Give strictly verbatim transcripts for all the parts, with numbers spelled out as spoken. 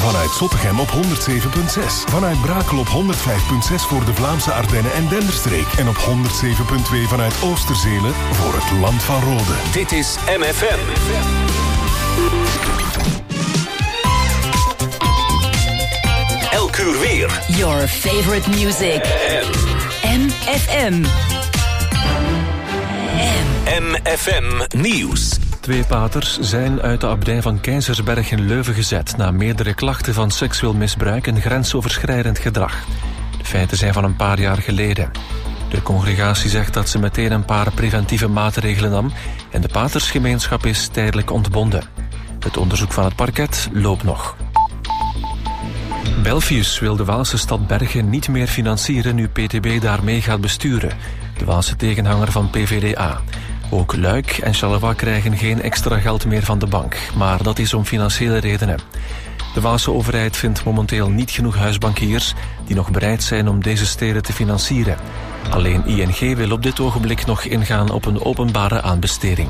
Vanuit Zottegem op honderd zeven komma zes. Vanuit Brakel op honderd vijf komma zes voor de Vlaamse Ardennen en Denderstreek. En op honderd zeven komma twee vanuit Oosterzelen voor het Land van Rode. Dit is M F M. Elk uur weer. Your favorite music. M F M. M F M Nieuws. Twee paters zijn uit de abdij van Keizersberg in Leuven gezet na meerdere klachten van seksueel misbruik en grensoverschrijdend gedrag. De feiten zijn van een paar jaar geleden. De congregatie zegt dat ze meteen een paar preventieve maatregelen nam en de patersgemeenschap is tijdelijk ontbonden. Het onderzoek van het parket loopt nog. Belfius wil de Waalse stad Bergen niet meer financieren nu P T B daarmee gaat besturen. De Waalse tegenhanger van P V D A. Ook Luik en Charleroi krijgen geen extra geld meer van de bank, maar dat is om financiële redenen. De Waalse overheid vindt momenteel niet genoeg huisbankiers die nog bereid zijn om deze steden te financieren. Alleen I N G wil op dit ogenblik nog ingaan op een openbare aanbesteding.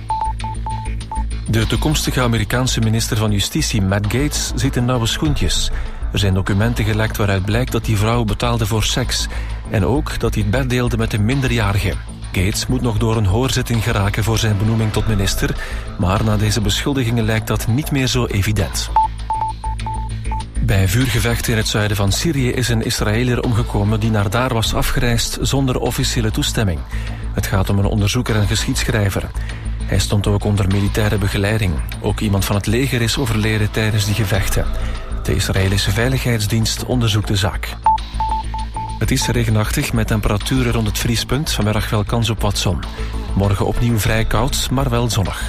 De toekomstige Amerikaanse minister van Justitie, Matt Gaetz, zit in nauwe schoentjes. Er zijn documenten gelekt waaruit blijkt dat die vrouw betaalde voor seks. En ook dat hij het bed deelde met een minderjarige. Gaetz moet nog door een hoorzitting geraken voor zijn benoeming tot minister, maar na deze beschuldigingen lijkt dat niet meer zo evident. Bij vuurgevechten in het zuiden van Syrië is een Israëliër omgekomen die naar daar was afgereisd zonder officiële toestemming. Het gaat om een onderzoeker en geschiedschrijver. Hij stond ook onder militaire begeleiding. Ook iemand van het leger is overleden tijdens die gevechten. De Israëlische Veiligheidsdienst onderzoekt de zaak. Het is regenachtig met temperaturen rond het vriespunt. Vanmiddag wel kans op wat zon. Morgen opnieuw vrij koud, maar wel zonnig.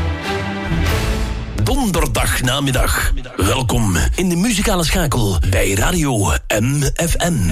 Donderdag namiddag. Welkom in de muzikale schakel bij Radio M F M.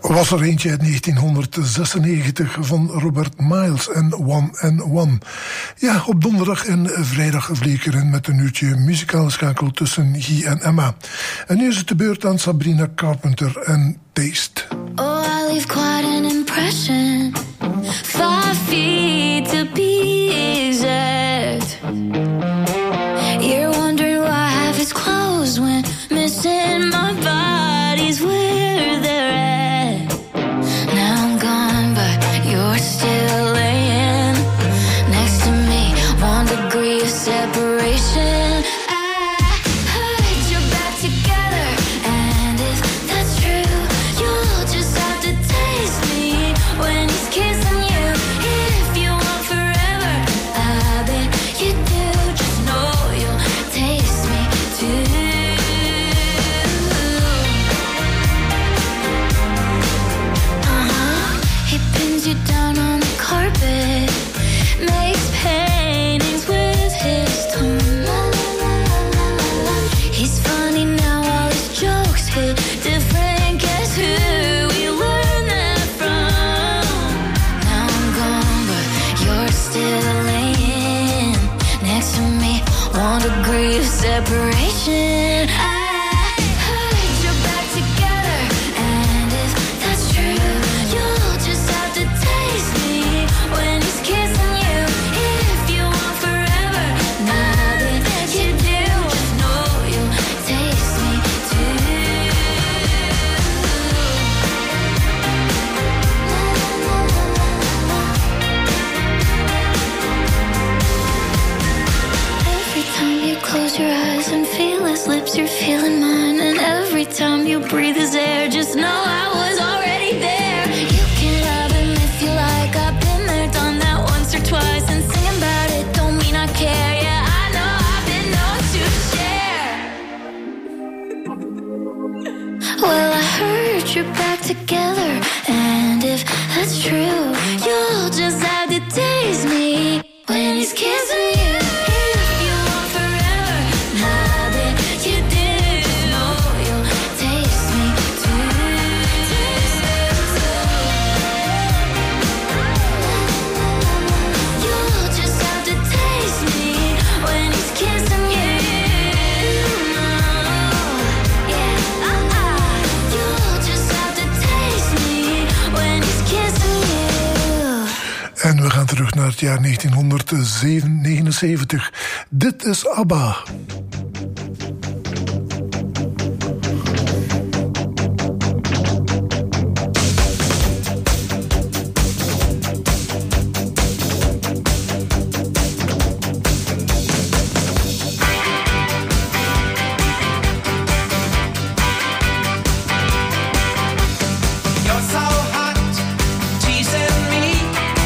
was er eentje uit negentienhonderdzesennegentig van Robert Miles en One and One. Ja, op donderdag en vrijdag vlieg ik erin met een uurtje muzikale schakel tussen Guy en Emma. En nu is het de beurt aan Sabrina Carpenter en Taste. Oh, I leave quite an impression. Five feet to be exact. You're wondering why half is closed when missing my body's where they're at. Now I'm gone, but you're still laying next to me. One degree of separation. Separation. I heard you're back together, and if that's true, you'll just have to taste me when he's kissing you. If you want forever, now that you do, just know you'll taste me too. Every time you close your eyes and feel his lips, you're feeling mine. And every time you breathe his air, just know I was already there. You can love him if you like. I've been there, done that once or twice. And singing about it don't mean I care. Yeah, I know I've been known to share. Well, I heard you're back together, and if that's true, you'll just have to taste me when he's kissing you. En we gaan terug naar het jaar negentienhonderdnegenenzeventig. Dit is ABBA.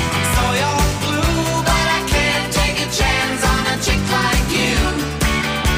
Like you.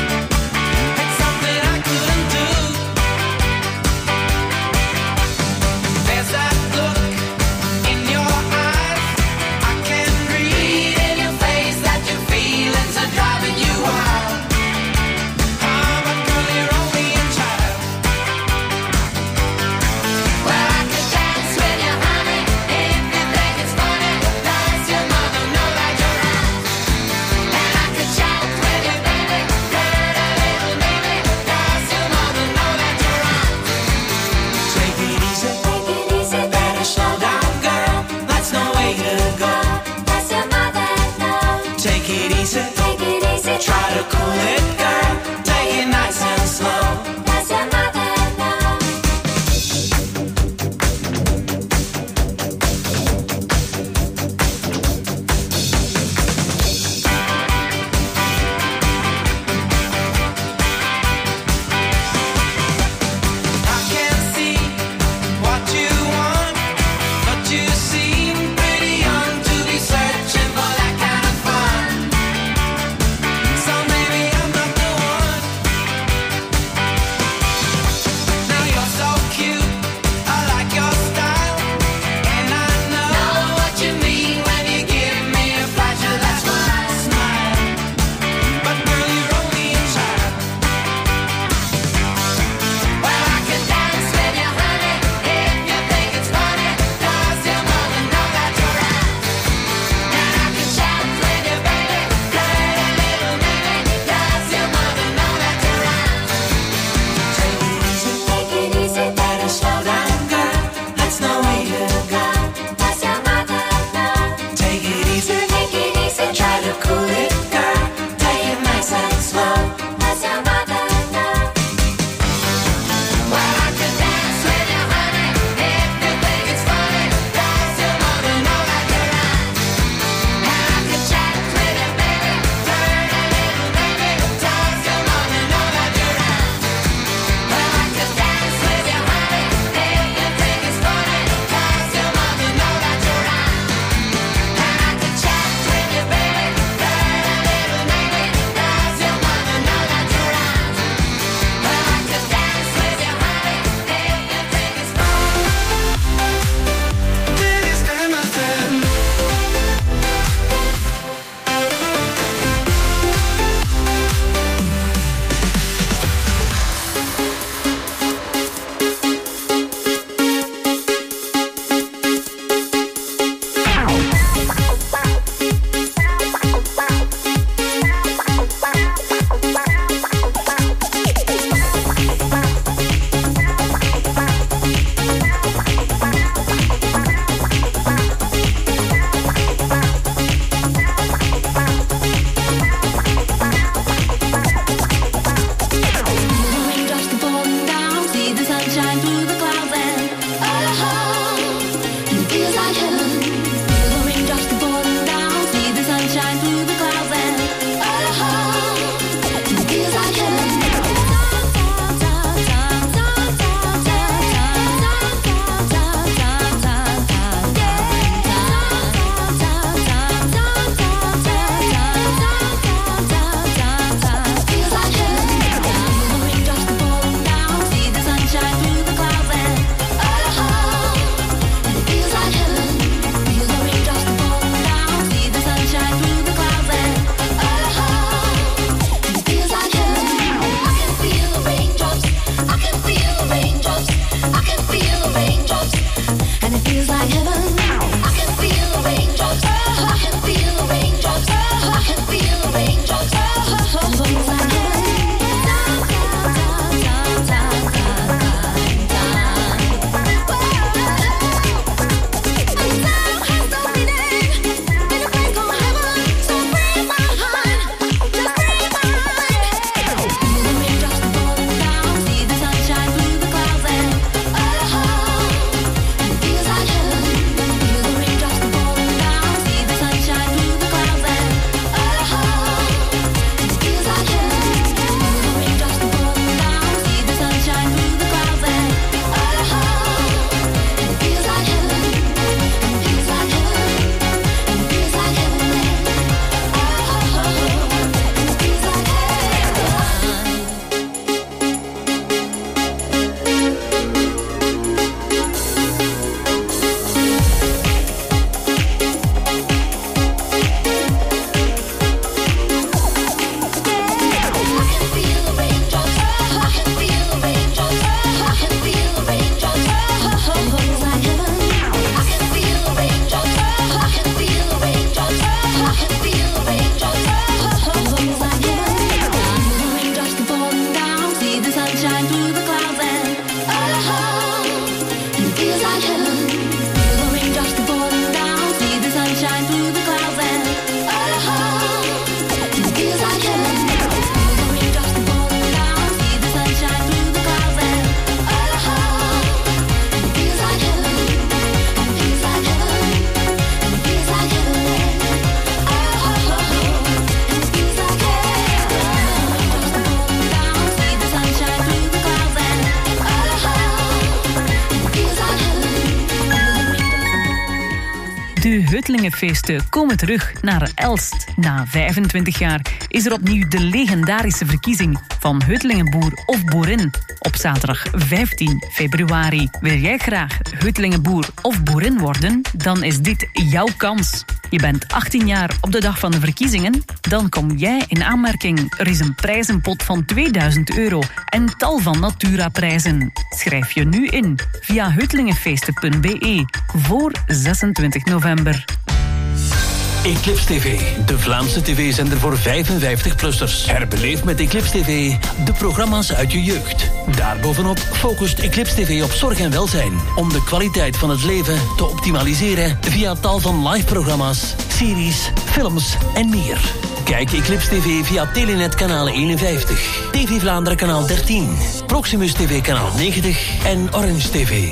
Heutelingenfeesten komen terug naar Elst. Na vijfentwintig jaar is er opnieuw de legendarische verkiezing van Heutelingenboer of boerin op zaterdag vijftien februari. Wil jij graag Heutelingenboer of boerin worden? Dan is dit jouw kans. Je bent achttien jaar op de dag van de verkiezingen? Dan kom jij in aanmerking. Er is een prijzenpot van tweeduizend euro en tal van Natura-prijzen. Schrijf je nu in via heutelingenfeesten punt b e voor zesentwintig november. Eclipse T V, de Vlaamse tv-zender voor vijfenvijftig-plussers. Herbeleef met Eclipse T V de programma's uit je jeugd. Daarbovenop focust Eclipse T V op zorg en welzijn, om de kwaliteit van het leven te optimaliseren via tal van live-programma's, series, films en meer. Kijk Eclipse T V via Telenet kanaal eenenvijftig, T V Vlaanderen kanaal dertien, Proximus T V kanaal negentig en Orange T V.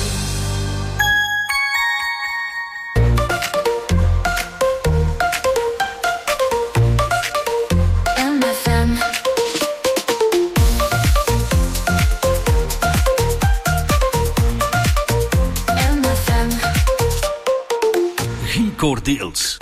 Deals.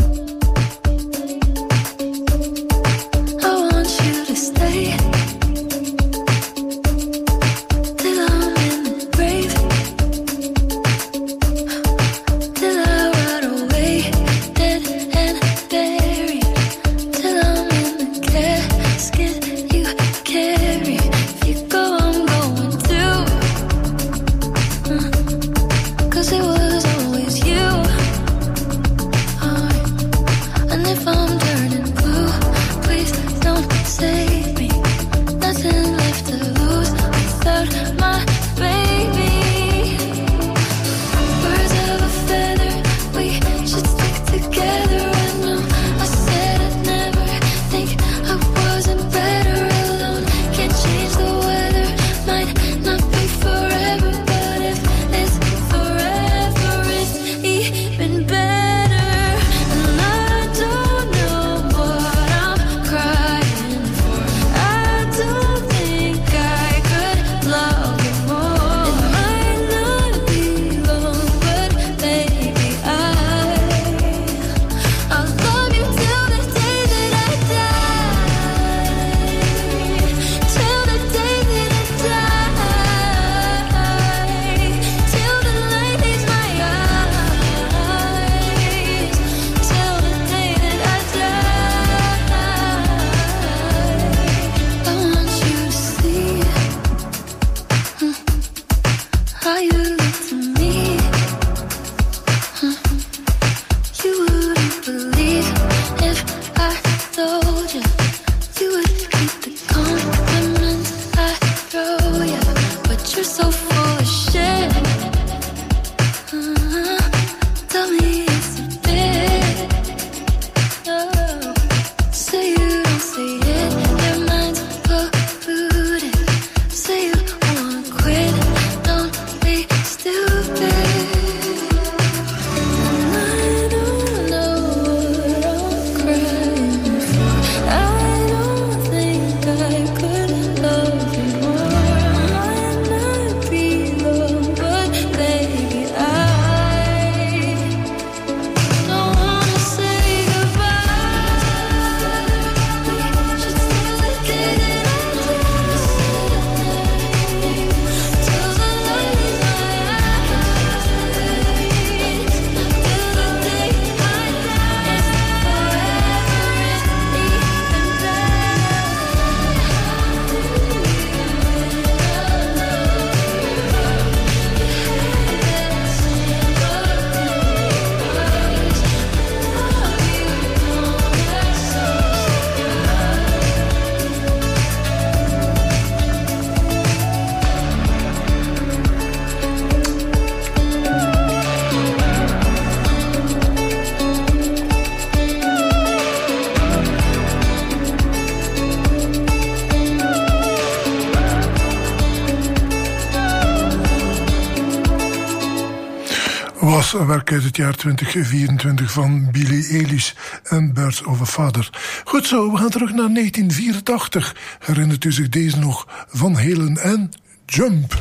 was een werk uit het jaar twintig vierentwintig van Billie Eilish en Birds of a Father. Goed zo, we gaan terug naar negentien vierentachtig. Herinnert u zich deze nog? Van Halen en Jump.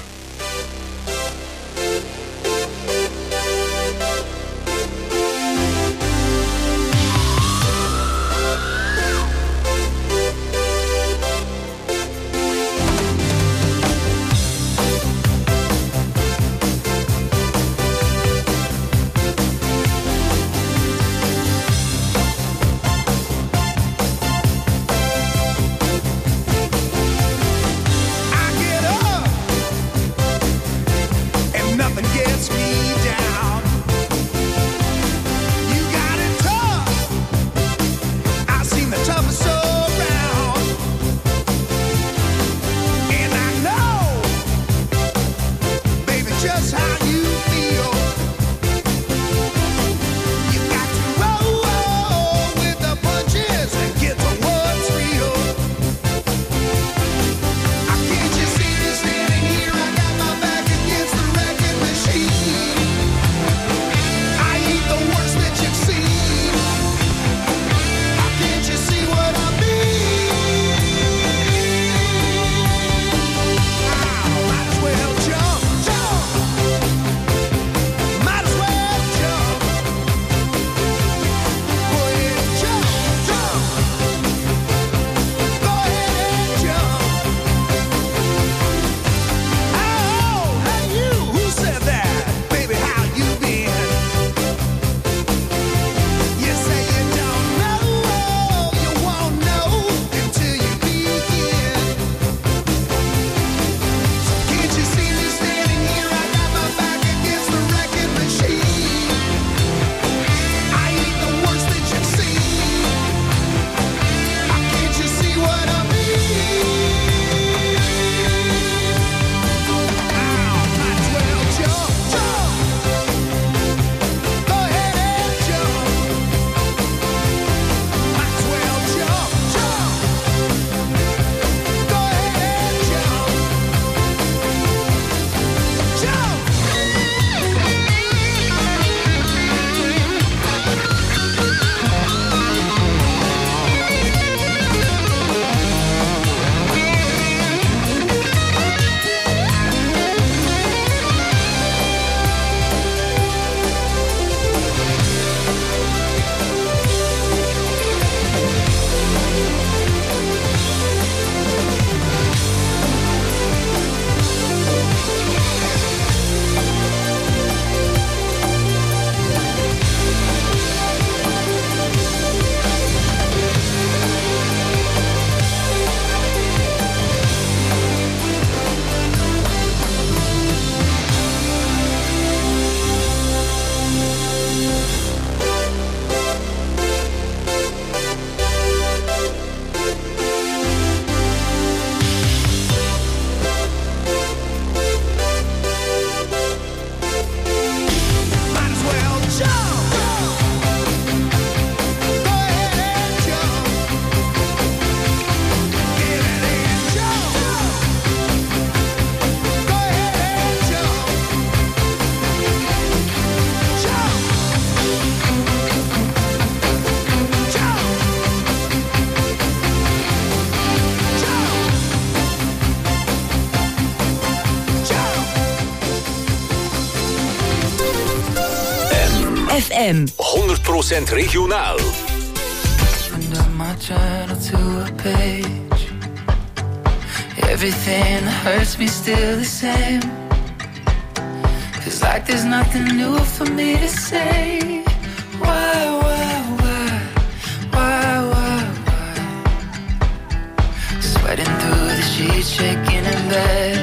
M. honderd procent regionaal. Opened up my journal to a page. Everything that hurts me still the same. Feels like there's nothing new for me to say. Why, why, why, why, why, why? Sweating through the sheets, shaking in bed.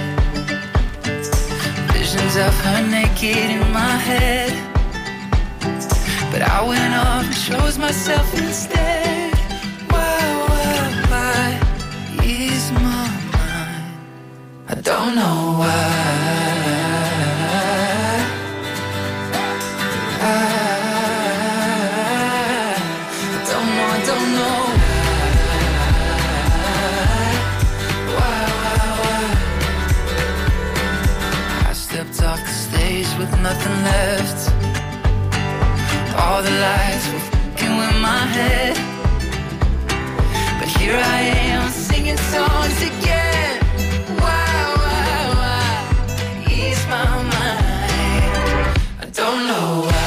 Visions of her naked in my head. But I went off and chose myself instead. Why, why, why is my mind? I don't know why. I with nothing left. All the lights were fucking with my head. But here I am singing songs again. Why, why, why ease my mind? I don't know why.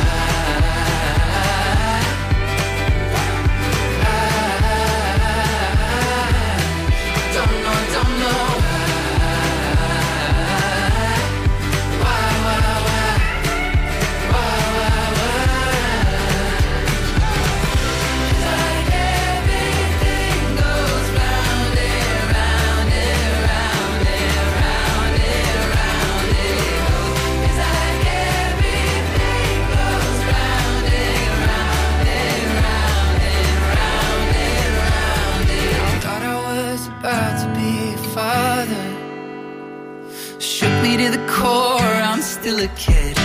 To the core, I'm still a kid.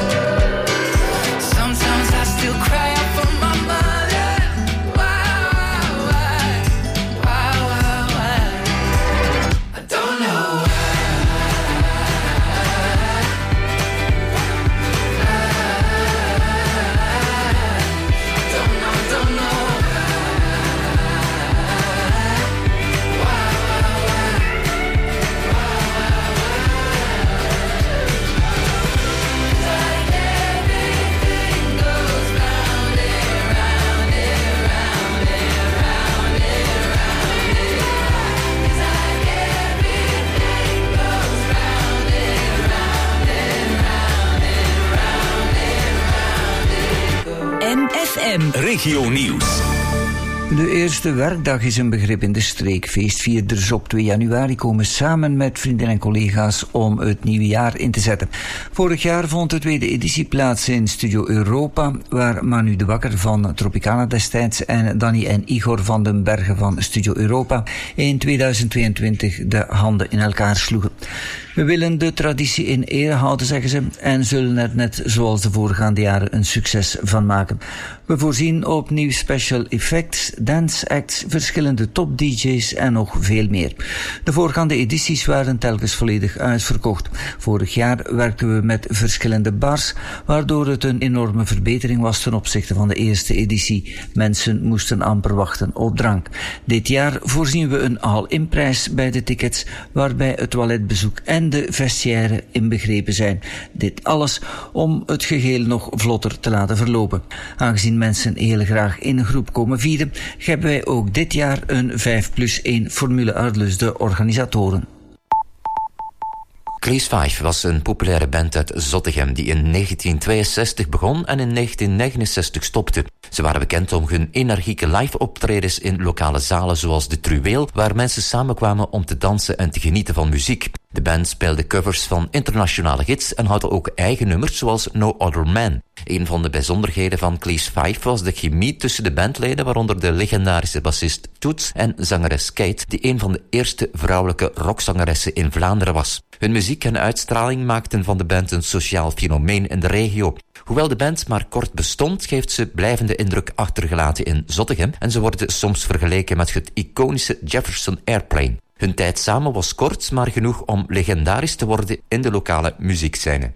Sometimes I still cry out for my mother. Why, why, why, why, why? I don't know why. I don't know, don't know why, why, M F M. Regio Nieuws. De eerste werkdag is een begrip in de streek. Feestvierders op twee januari komen samen met vrienden en collega's om het nieuwe jaar in te zetten. Vorig jaar vond de tweede editie plaats in Studio Europa, waar Manu de Bakker van Tropicana destijds en Danny en Igor van den Bergen van Studio Europa in tweeduizend tweeëntwintig de handen in elkaar sloegen. We willen de traditie in ere houden, zeggen ze, en zullen er net zoals de voorgaande jaren een succes van maken. We voorzien opnieuw special effects, dance acts, verschillende top D J's en nog veel meer. De voorgaande edities waren telkens volledig uitverkocht. Vorig jaar werkten we met verschillende bars, waardoor het een enorme verbetering was ten opzichte van de eerste editie. Mensen moesten amper wachten op drank. Dit jaar voorzien we een all-in prijs bij de tickets, waarbij het toiletbezoek en de vestiaire inbegrepen zijn. Dit alles om het geheel nog vlotter te laten verlopen. Aangezien mensen heel graag in een groep komen vieren, hebben wij ook dit jaar een vijf plus één formule uit, dus de organisatoren. Cleese vijf was een populaire band uit Zottegem die in negentien tweeënzestig begon en in negentien negenenzestig stopte. Ze waren bekend om hun energieke live-optredens in lokale zalen zoals de Truweel, waar mensen samenkwamen om te dansen en te genieten van muziek. De band speelde covers van internationale hits en hadden ook eigen nummers zoals No Other Man. Een van de bijzonderheden van Cleese vijf was de chemie tussen de bandleden, waaronder de legendarische bassist Toets en zangeres Kate, die een van de eerste vrouwelijke rockzangeressen in Vlaanderen was. Hun muziek en uitstraling maakten van de band een sociaal fenomeen in de regio. Hoewel de band maar kort bestond, heeft ze blijvende indruk achtergelaten in Zottegem en ze worden soms vergeleken met het iconische Jefferson Airplane. Hun tijd samen was kort, maar genoeg om legendarisch te worden in de lokale muziekscène.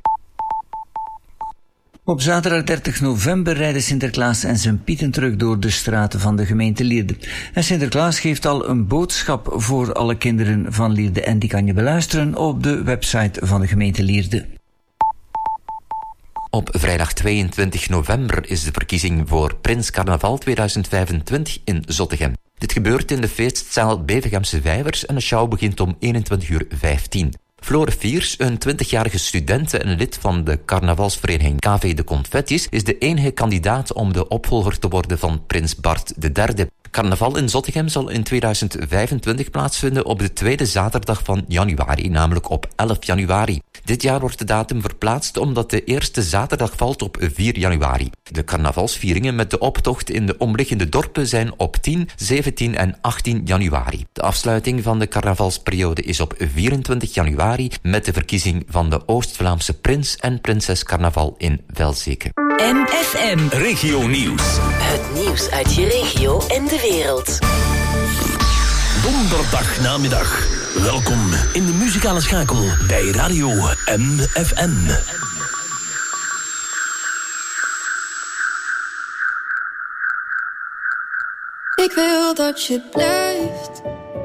Op zaterdag dertig november rijden Sinterklaas en zijn Pieten terug door de straten van de gemeente Lierde. En Sinterklaas geeft al een boodschap voor alle kinderen van Lierde en die kan je beluisteren op de website van de gemeente Lierde. Op vrijdag tweeëntwintig november is de verkiezing voor Prins Carnaval tweeduizend vijfentwintig in Zottegem. Dit gebeurt in de feestzaal Bevegemse Vijvers en de show begint om eenentwintig uur vijftien. Flore Fiers, een twintigjarige studente en lid van de carnavalsvereniging K V de Confettis, is de enige kandidaat om de opvolger te worden van prins Bart de derde. Carnaval in Zottegem zal in tweeduizend vijfentwintig plaatsvinden op de tweede zaterdag van januari, namelijk op elf januari. Dit jaar wordt de datum verplaatst omdat de eerste zaterdag valt op vier januari. De carnavalsvieringen met de optocht in de omliggende dorpen zijn op tien, zeventien en achttien januari. De afsluiting van de carnavalsperiode is op vierentwintig januari met de verkiezing van de Oost-Vlaamse prins en prinses carnaval in Velzeke. M F M. Regio Nieuws. Het nieuws uit je regio en de wereld. Donderdag namiddag. Welkom in de muzikale schakel bij Radio M F M. Ik wil dat je blijft,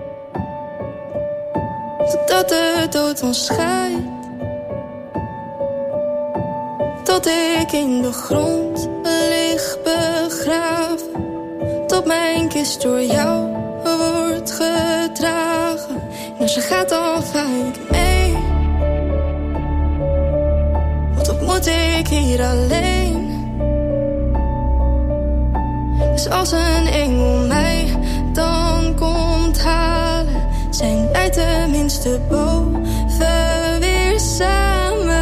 totdat de dood ons scheidt. Tot ik in de grond lig begraven, tot mijn kist door jou wordt gedragen. En als je gaat dan ga ik mee, want wat moet ik hier alleen? Dus als een engel mij dan komt halen, zijn wij tenminste boven weer samen.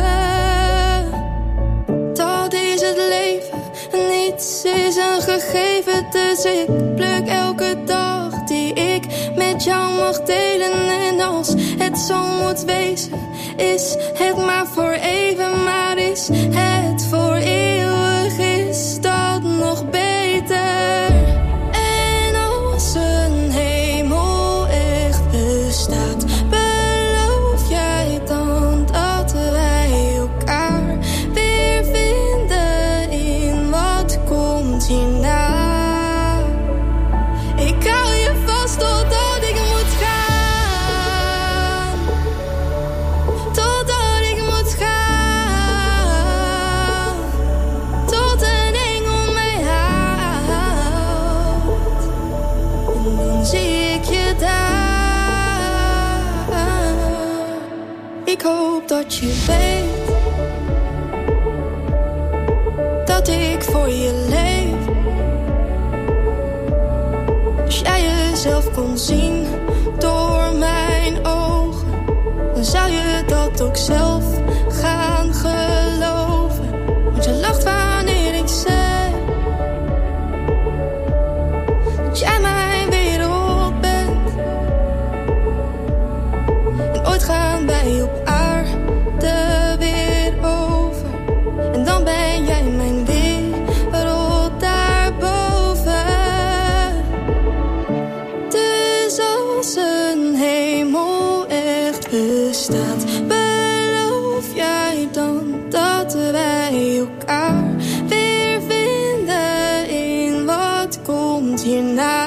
Dat is het leven, niets is een gegeven. Dus ik pluk elke dag die ik met jou mag delen. En als het zo moet wezen, is het maar voor even. Maar is het voor eeuwig, is dat nog beter. En als een hemel echt bestaat, beloof jij dan dat wij elkaar weer vinden in wat komt hierna? Ik hou je vast totdat ik moet gaan, totdat ik moet gaan, tot een engel mij haalt. En dan zie ik je daar. Ik hoop dat je weet dat ik voor je leef. Als jij jezelf kon zien door mijn ogen, dan zou je dat ook zelf gaan geloven. Want je lacht wanneer ik zeg dat jij mijn wereld bent. En ooit gaan wij op aarde weer over, en dan ben jij mijn wereld daarboven. Dus als een hemel echt bestaat, beloof jij dan dat wij elkaar weer vinden in wat komt hierna?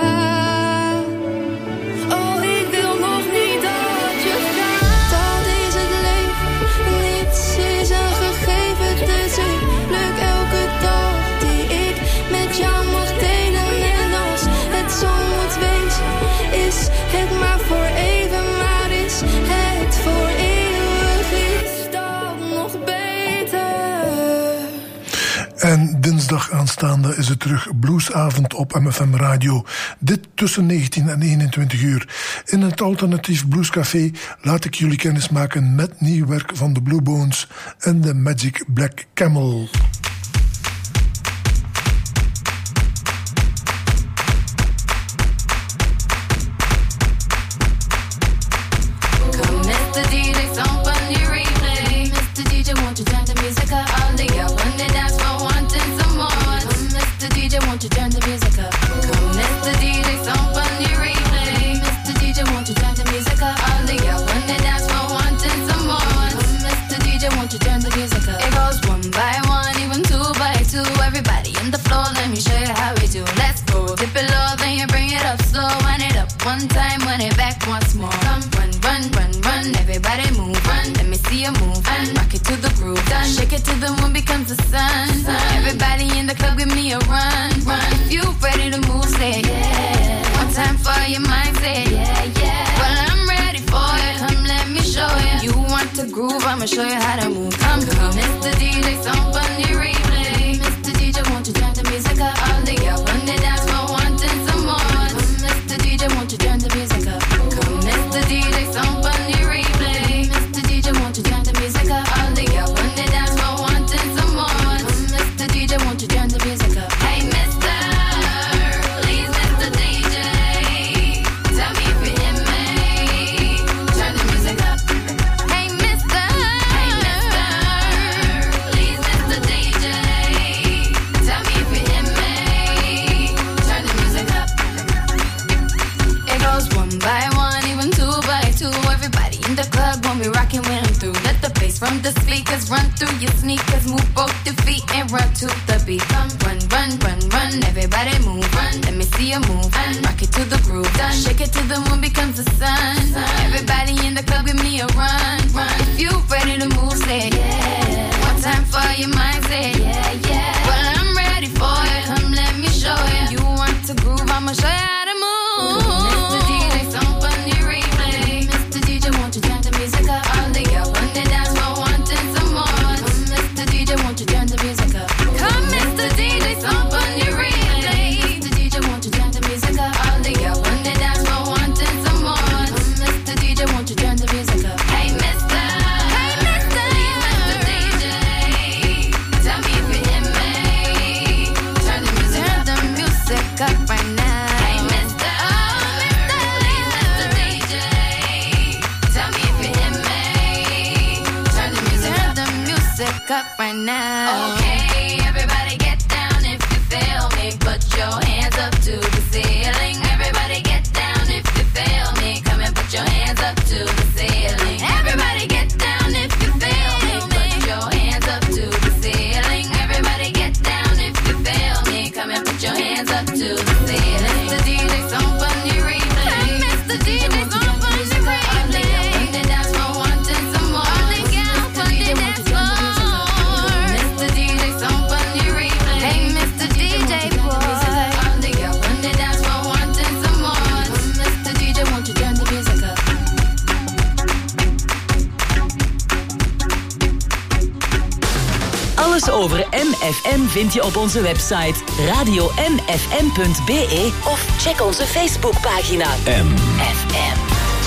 Oh, ik wil nog niet dat je gaat. Dat is het leven, niets is een gegeven. Dus ik pluk elke dag die ik met jou mag delen. En als het zo moet wezen, is het maar voor even. Maar is het voor eeuwig, is dat nog beter? En dinsdag aanstaande is het terug Bluesavond op M F M Radio. Dit tussen negentien en eenentwintig uur. In het alternatief Bluescafé laat ik jullie kennis maken met nieuw werk van de Blue Bones en de Magic Black Camel. Come, Mister D J, some fun you replay. Mister D J, won't you turn the music up? All the girls on the dance floor wanting some more. Come, Mister D J, won't you turn the music up? Come, Mister D J, some fun you replay. Mister D J, won't you turn the music up? All the girls on the dance floor wanting some more. Come, Mister D J, won't you turn the music up? It goes one by one, even two by two. Everybody in the floor, let me show you how we do. Let's go. Dip it low, then you bring it up slow. Wind it up one time, wind it back once more. Come, run, run, run, run. Everybody move, run. Let me see see you move and rock it to the groove. Done. Shake it till the moon becomes the sun. sun. Everybody in the club, give me a run. run. If you ready to move, say yeah. One time for your mind, say yeah, yeah. Well, I'm ready for it. Come, let me show you. You want to groove? I'ma show you how to move. Come, come, Mister D J, some funny replay. Mister D J, won't you turn the music up? All the girls when they dance for wanting some more. Come, Mister D J, won't you turn the music up? Come, Mister D J, some funny replay. Mister D J, won't you turn the music up? All the girls when they dance for wanting some more. Come, Mister D J, won't you turn the music up? Hey, Mister, please, Mister D J, tell me if you hear me. Turn the music up. Hey, Mister, hey, Mister, please, Mister D J, tell me if you hear me. Turn the music up. It goes one by one, even two by two. Everybody in the club when we rockin' when I'm through. Let the bass from the speakers run through your sneakers. Move both your feet and run to the beat. Come run, run, run, run. Everybody move, run. Let me see you move and rock it to the groove. Done. Shake it till the moon becomes the sun. sun. Everybody in the club, give me a run, run. If you ready to move, say yeah. One time for your mind, say yeah, yeah. Well, I'm ready for it. Come, let me show you. You want to groove? I'ma show you how to move. Mister D J, some funny replay. Mister D J, won't you turn the music up? All the girls when they dance for wanting some more. Come, Mister D J, won't you turn the music up? Come, Mister D J, some funny replay. Mister D J, won't you turn the music up? All the girls when they dance for wanting some more. Come, Mister D J, won't you turn the music up? Hey, Mister, hey, Mister, please, Mister D J, tell me if you hear me. Turn the music, turn the music up right now. Hey, Mister, oh, Mister, please, Mister D J, tell me if you hear me. Turn the music, turn the music up right now. Okay, everybody get down if you feel me. Put your hands up to the ceiling. Everybody get down if you feel me. Come and put your hands up to the ceiling. Everybody get down if you feel me. Put your hands up to the ceiling. Everybody get down if you feel me. Come and put your hands up to the ceiling. Mister D J, some funny replay. Mister D J, some funny replay. When they dance for wanting some more. All the girls when they dance for. Mister D J, some funny replay. Hey, Mister D J boy. All the girls when they dance for wanting some more. Mister D J, won't you turn the music up? Alles over M F M vind je op onze website radio m f m punt b e of check onze Facebookpagina M F M.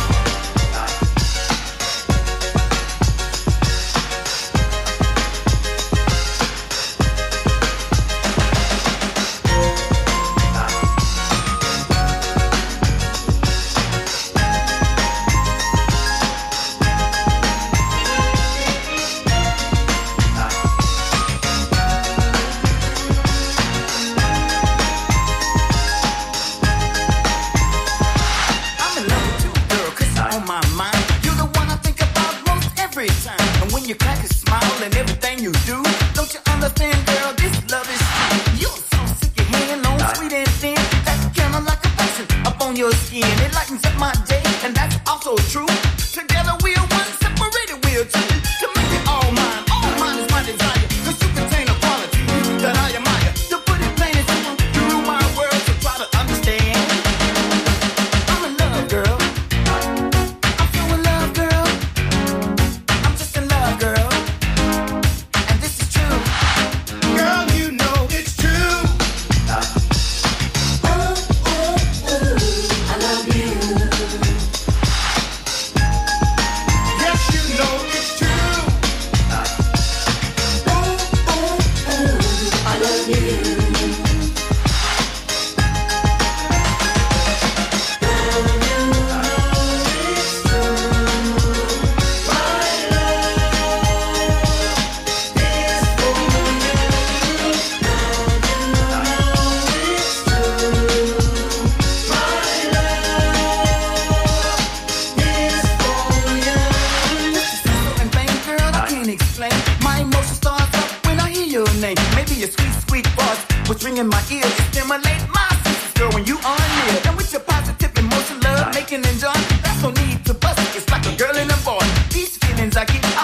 what's ringing my ears. It stimulate my senses, girl, when you are near. And with your positive emotion, love making and joy, that's no need to bust it. It's like a girl and a boy. These feelings I get, I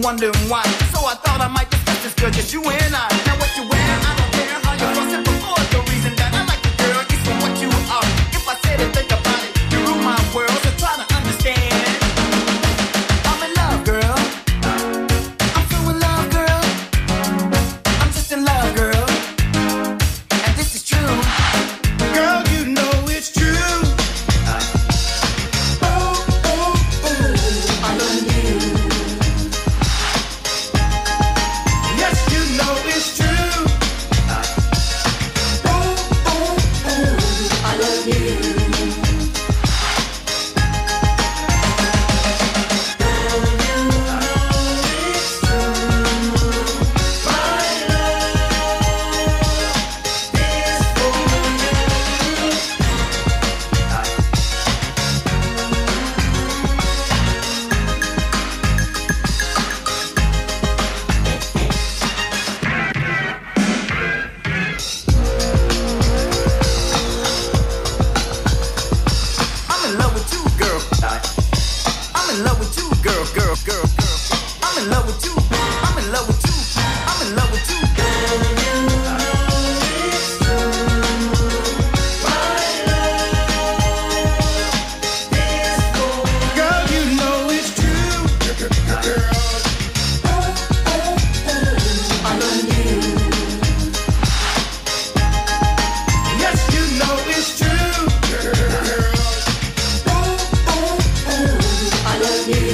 wondering why. So I thought I might discuss this girl, just you and I. Now what you wear, I don't care how you dress it before. The reason that I like the girl is for what you are. If I said it, think about it, you rule my world, so try to understand. I'm in love, girl. I'm so in love, girl. I'm just in love, girl. And this is true. Girl, you know it's true. Oh, oh, oh, I love you. Yes, you know it's true. Oh, oh, oh, I love you. I'm in love with you, girl. I'm in love with you, girl, girl, girl, girl. I'm in love with you. I'm in love with you. I'm in love with you, girl, you know it's true. I love you. Yes, you know it's true. I love you.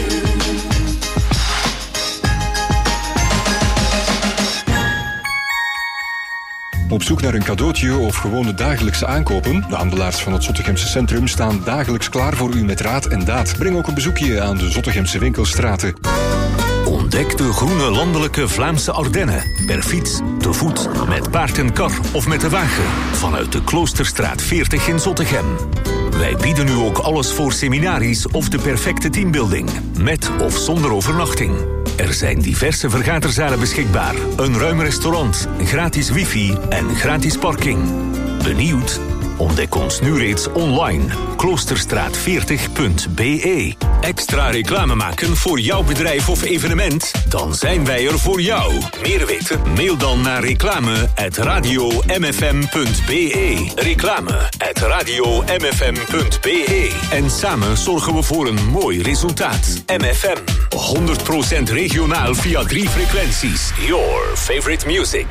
Op zoek naar een cadeautje of gewone dagelijkse aankopen? De handelaars van het Zottegemse centrum staan dagelijks klaar voor u met raad en daad. Breng ook een bezoekje aan de Zottegemse winkelstraten. Ontdek de groene landelijke Vlaamse Ardennen. Per fiets, te voet, met paard en kar of met de wagen. Vanuit de Kloosterstraat veertig in Zottegem. Wij bieden u ook alles voor seminaries of de perfecte teambuilding. Met of zonder overnachting. Er zijn diverse vergaderzalen beschikbaar. Een ruim restaurant, gratis wifi en gratis parking. Benieuwd? Ontdek ons nu reeds online. kloosterstraat veertig punt b e. Extra reclame maken voor jouw bedrijf of evenement? Dan zijn wij er voor jou. Meer weten? Mail dan naar reclame at radio m f m punt b e. Reclame at radio m f m punt b e. En samen zorgen we voor een mooi resultaat. M F M. honderd procent regionaal via drie frequenties. Your favorite music.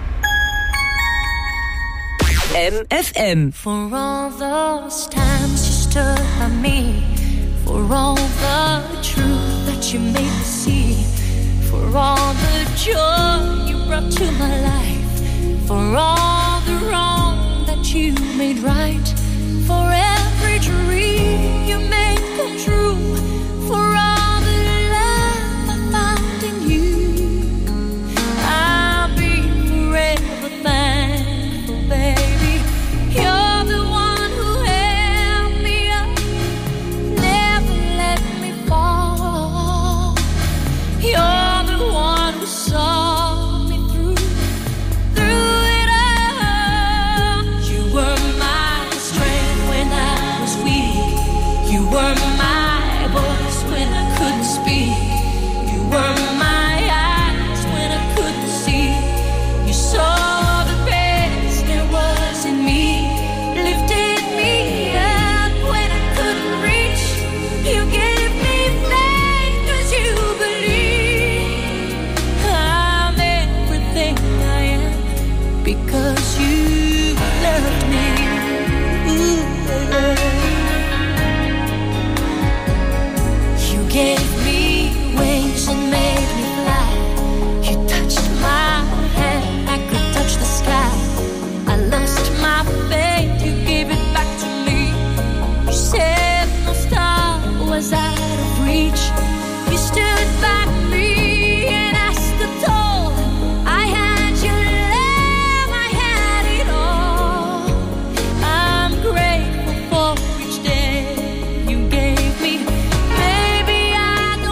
M F M. For all those times you stood by me, for all the truth that you made me see, for all the joy you brought to my life, for all the wrong that you made right, for every dream you made come true, for all the love I found in you, I'll be forever thankful, baby. You're the one who held me up, never let me fall. You're the one who saw me through, through it all. You were my strength when I was weak. You were my voice when I couldn't speak. You were my eyes when I couldn't see. You saw the best there was in me, lifted me up when I couldn't reach. You gave me faith 'cause you believe I'm everything I am because you loved me. Ooh, yeah. You gave me wings and made me fly. You touched my hand, I could touch the sky. I lost my faith, you gave it back to me. You said no star was out of reach. You stood by me and I stood tall. I had your love, I had it all. I'm grateful for each day you gave me. Maybe I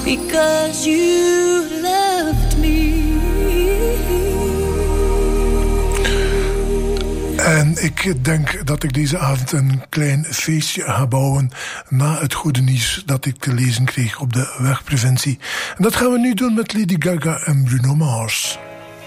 because you loved me. En ik denk dat ik deze avond een klein feestje ga bouwen na het goede nieuws dat ik te lezen kreeg op de wegpreventie. En dat gaan we nu doen met Lady Gaga en Bruno Mars.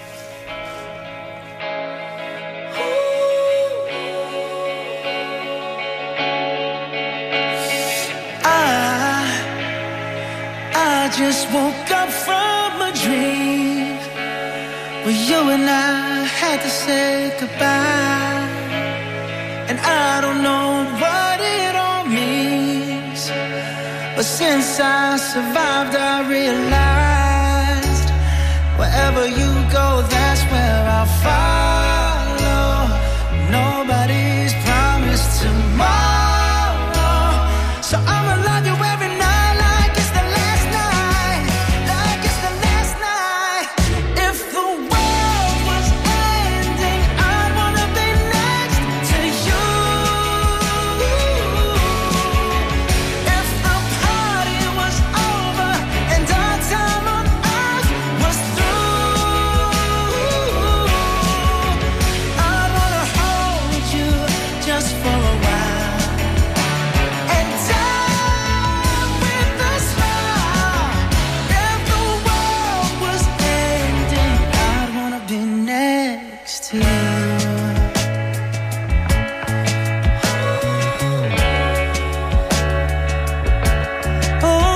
I, I just woke up from a dream where you and I had to say goodbye. And I don't know what it all means, but since I survived I realized wherever you go, that's where I'll follow. Nobody's promised tomorrow, so I'ma love you every night like it's the last night, like it's the last night. If the world was ending, I'd wanna be next to you. If the party was over and our time on earth was through, I'd wanna hold you just for a while and die with a smile. If the world was ending, I'd wanna be next to you. Oh,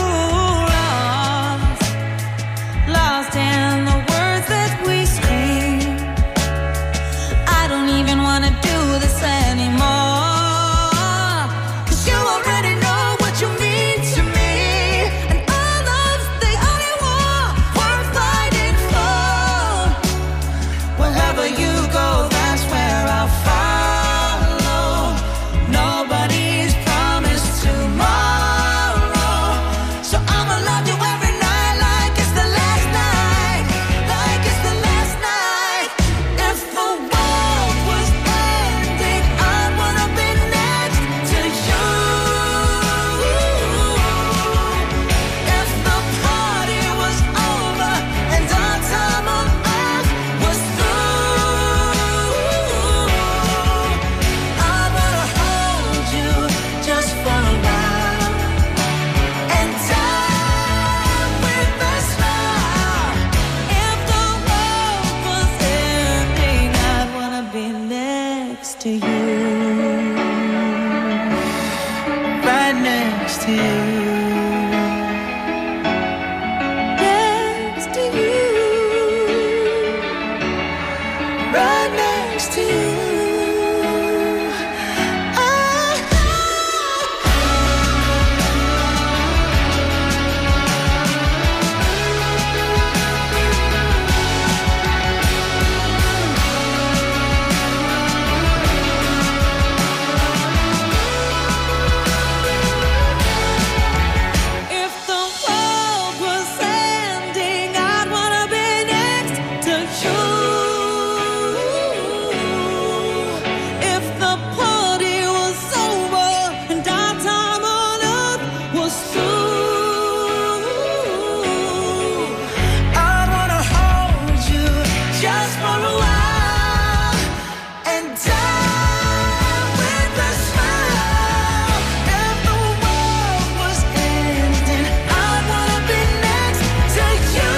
lost, lost in the words that we scream. I don't even wanna do this anymore, 'cause you already know what you mean to me, and our love's the only war worth fighting for. Wherever you go, that's where I'll follow. Nobody's promised tomorrow, so I'ma love you every night like it's the last night, like it's the last night. If the world was ending, I'd wanna be next to you. If the party was over and our time on earth was through, I'd wanna hold you just for a while and die with a smile. If the world was ending, I'd wanna be next to you, right next to you, next to you, right next to you. If the world was ending, I'd wanna be next to you. If the party was over and our time on earth was through, I'd wanna hold you just for a while and die with a smile. If the world was ending, I'd wanna be next to you.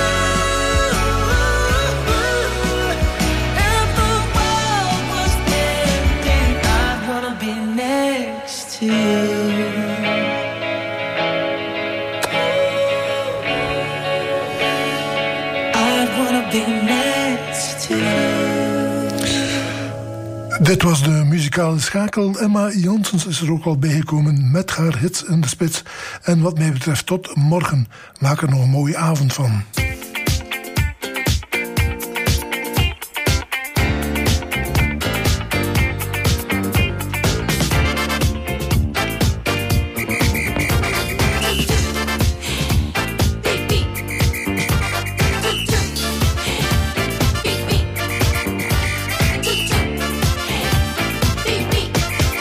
If the world was ending, I'd wanna be next to you. I'd wanna be next to you. Dit was de muzikale schakel. Emma Janssens is er ook al bijgekomen met haar hits in de spits. En wat mij betreft tot morgen. Maak er nog een mooie avond van.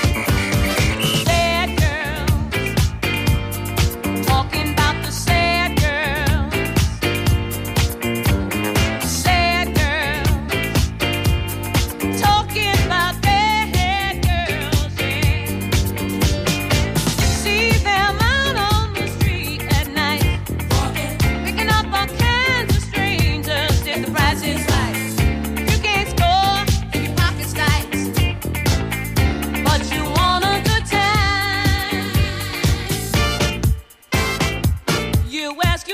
Sad girl, talking about the sad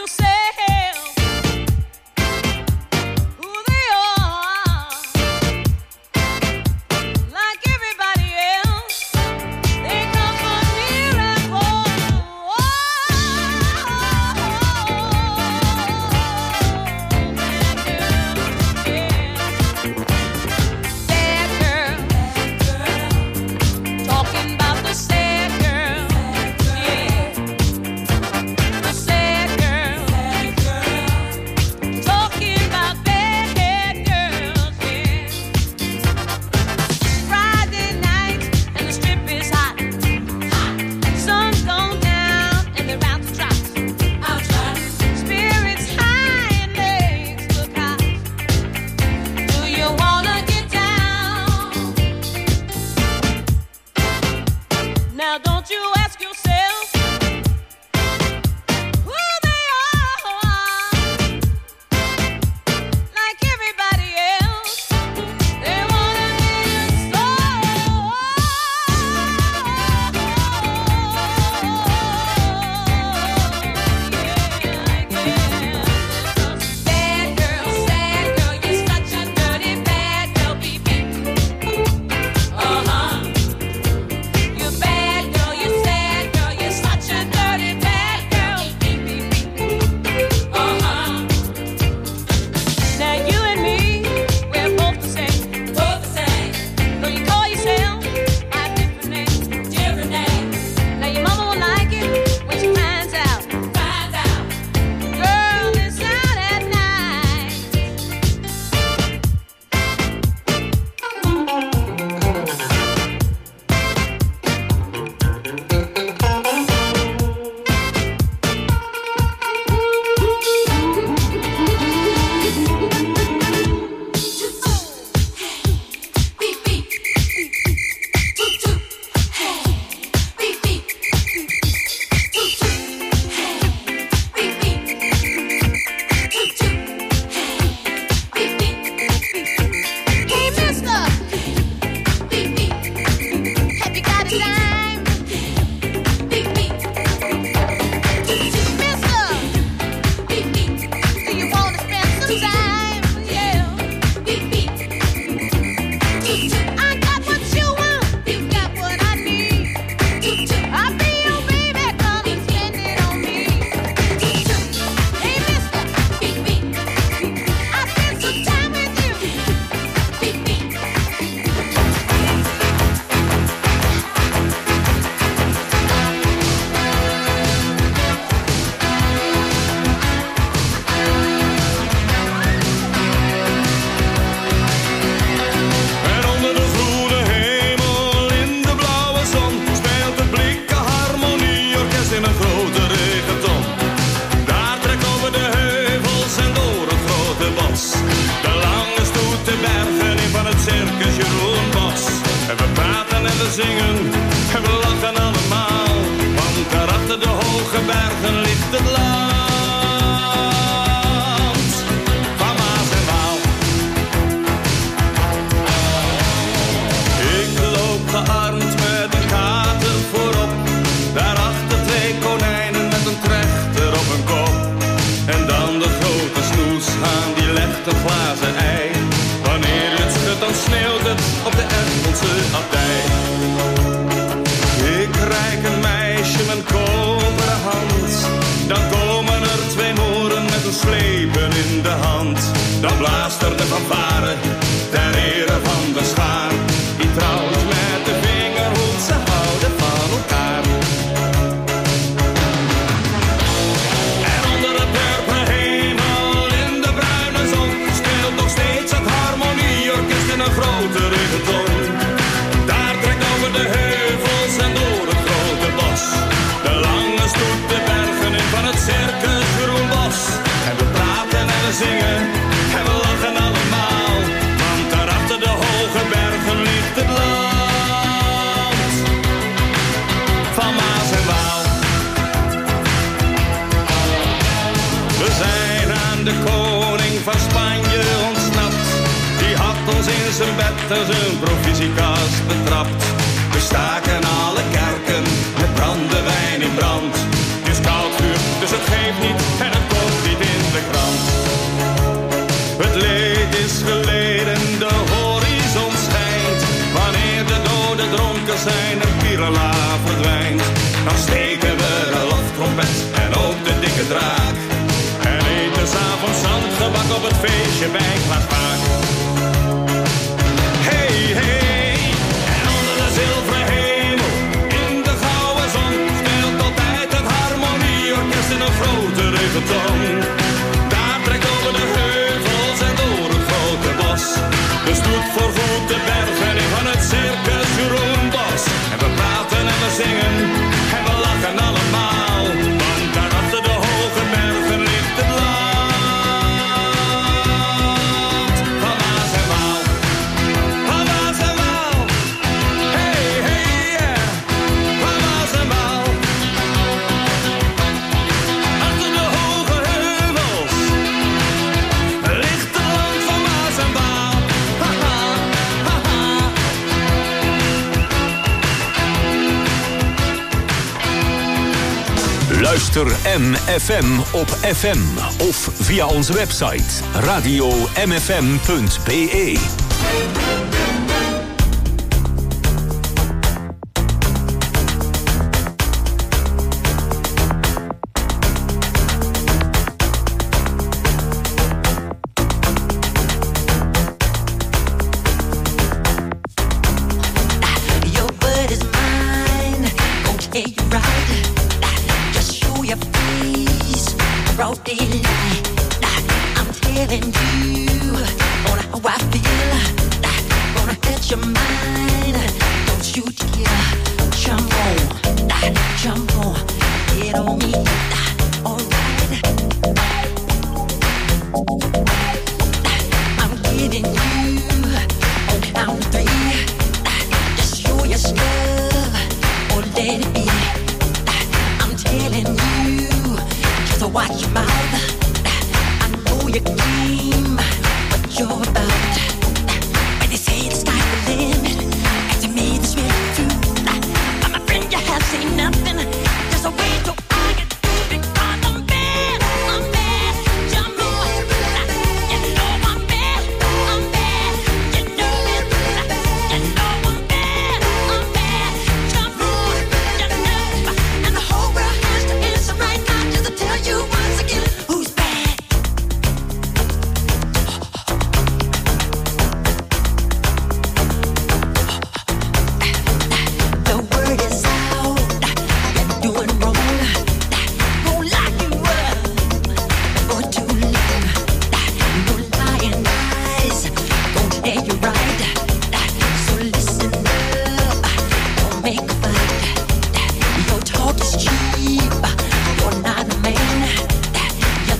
zingen en we lachen allemaal, want daar achter de hoge bergen ligt het land van Maas en Waal. Ik loop gearmd met een kater voorop, daarachter twee konijnen met een trechter op hun kop. En dan de grote snoes aan die legt een glazen ei. Wanneer het schudt, dan sneeuwt het op de Egmondse abdij. Ik reik een meisje mijn koperen hand. Dan komen er twee moeren met een slepen in de hand. Dan blaast er de fanfare ter ere van de schaar. Die trouwt met de vingerhoed, ze houden van elkaar. En onder de purperen hemel in de bruine zon speelt nog steeds het harmonieorkest in een grote reggaeton. Daar trekt over de heuvels en door het grote bos de lange stoet de bergen in van het circus Groenbos. En we praten en we zingen en we lachen allemaal, want daar achter de hoge bergen ligt het land van Maas en Waal. We zijn aan de koning van Spanje ontsnapt. Die had ons in zijn bed en zijn provisiekast betrapt. We staken alle kerken met brandewijn in brand. Het is koud vuur, dus het geeft niet en het komt grote tong. Daar trekt over de heuvels en door het grote bos. De stoet voor voet de bergen in van het circus Jeroenbos. En we praten en we zingen en we lachen allemaal. Want daar achter de hoge bergen ligt het land van Maas en Waal. Van Maas en Waal. Hey, hey, yeah. Van Maas en Waal. Achter de hoge heuvels ligt het land van Maas en Waal. Ha, ha, ha, ha. Luister M F M op F M of via onze website radio m f m punt b e. Your word is mine, gon' take you right. Just show your face, broad daylight. I'm telling you on how I feel. Gonna hit your mind, don't you dare jump on, jump on, get on me, alright. I'm getting you on count of three. Just show your stuff or let it be. I'm telling you, just watch your mouth. I know your game.